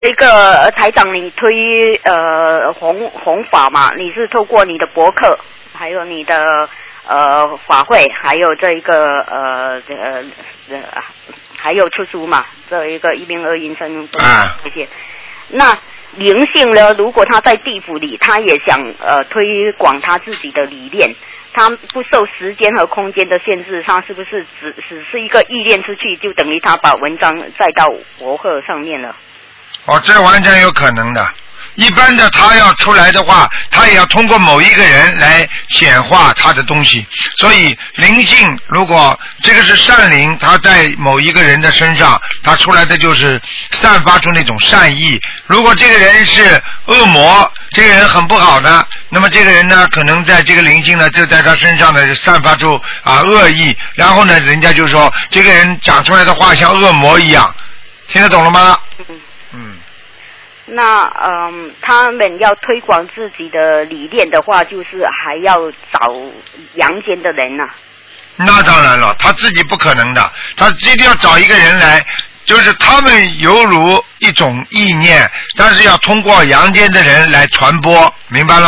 这个台长，你推弘法嘛？你是透过你的博客，还有你的法会，还有这一个还有出书嘛？这一个一命二因生这些。那灵性呢？如果他在地府里，他也想推广他自己的理念，他不受时间和空间的限制，他是不是只是一个意念出去，就等于他把文章载到博客上面了？ 这完全有可能的。一般的他要出来的话，他也要通过某一个人来显化他的东西。所以灵性如果这个是善灵，他在某一个人的身上，他出来的就是散发出那种善意。如果这个人是恶魔，这个人很不好的，那么这个人呢，可能在这个灵性呢就在他身上呢散发出恶意，然后呢人家就说这个人讲出来的话像恶魔一样。听得懂了吗？ 那他们要推广自己的理念的话，就是还要找阳间的人啊。 那当然了，他自己不可能的，他一定要找一个人来，就是他们犹如一种意念，但是要通过阳间的人来传播，明白了吗？